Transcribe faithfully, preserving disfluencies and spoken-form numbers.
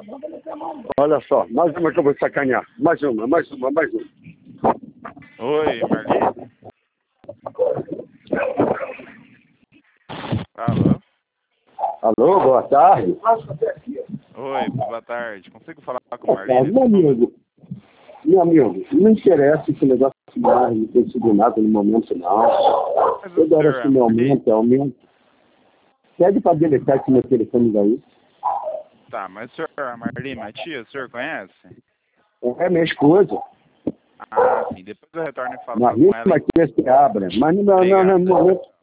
Olha só, mais uma que eu vou sacanear. Mais uma, mais uma, mais uma. Oi, Marli? Alô? Alô, boa tarde. Oi, boa tarde. Consigo falar com Boa o tarde, Marli? meu amigo. Meu amigo, não interessa esse negócio de mais, não tem sido nada no momento, não. Mas o Toda hora senhor que é me Marli? aumenta, aumenta. Pede para deletar esse meu telefone daí. Tá, mas o senhor é Marli Matias, o senhor conhece? É minha esposa. Ah, sim. Depois eu retorno e falo Marlene com ela. Matias que abra. Mas não, não, não, Obrigado. no momento.